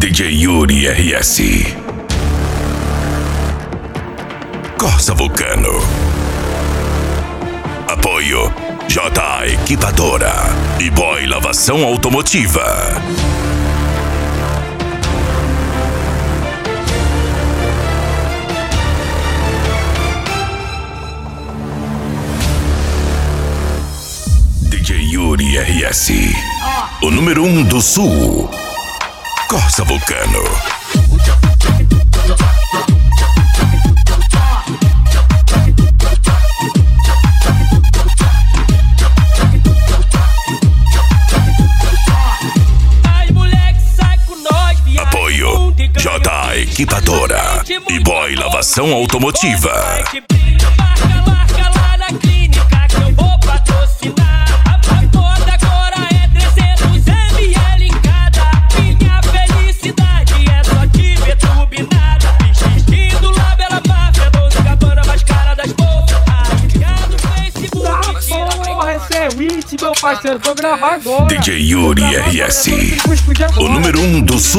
DJ Yuri RS. Corsa Vulcano. Apoio JA Equipadora e Boy Lavação Automotiva. DJ Yuri RS, o número 1 do Sul. Corsa Vulcano. Apoio JA Equipadora e Boy Lavação Automotiva. Meu parceiro, vou gravar agora. DJ Yuri RS, o número 1 do Sul.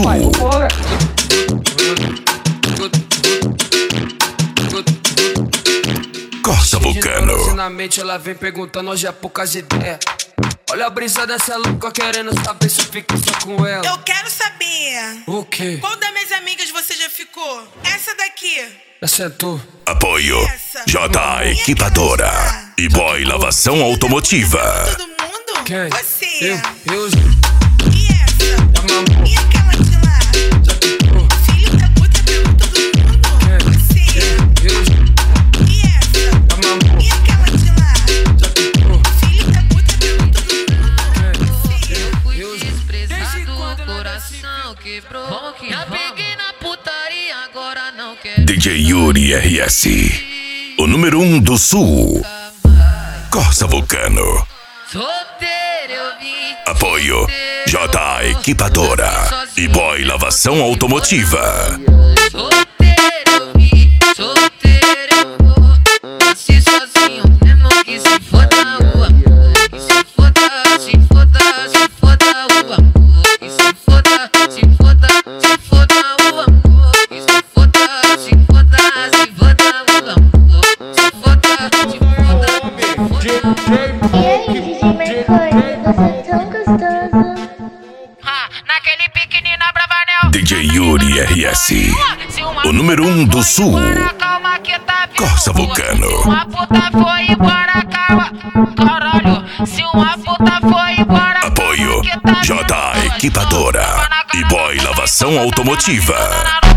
Corsa Vulcano. Na mente ela vem perguntando, hoje é poucas ideias. Olha a brisa dessa louca querendo saber se eu fico só com ela. Eu quero saber. O quê? Qual das minhas amigas você já ficou? Essa daqui. Essa é tu. Apoio JA Equipadora e Boy Lavação Automotiva. Todo mundo? Quem? Você. Eu. E essa? E aquela de lá? Filho da puta pegou todo mundo. Você. E essa? E aquela de lá? Filho da puta pegou todo mundo. Fui desprezado, coração quebrou. Já peguei na putaria, agora não quero. DJ Yuri RS, o número 1 do Sul. Corsa Vulcano. Solteiro eu vim. Apoio JA Equipadora e Boy Lavação Automotiva. Solteiro eu vim, solteiro eu vou. Nasci sozinho, mesmo que se foda o amor. Que se foda o amor. Que se foda o amor. Que se foda o amor. Se foda o amor. Se foda. E aí, DJ Mercúrio, você é tão gostoso. Naquele piquenininho na Bravanel. DJ Yuri RS, o número 1 do Sul. Corsa Vulcano. Se uma puta foi embora, calma. Caralho, se uma puta foi embora. Apoio JA Equipadora e Boy Lavação Automotiva.